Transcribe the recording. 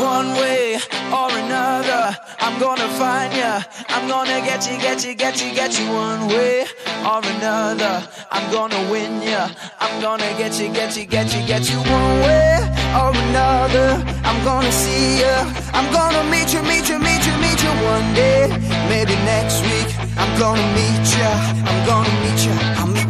One way or another, I'm gonna find ya. I'm gonna get you one way or another. I'm gonna win ya. I'm gonna get you one way or another. I'm gonna see ya. I'm gonna meet you one day. Maybe next week. I'm gonna meet ya. I'm gonna meet ya.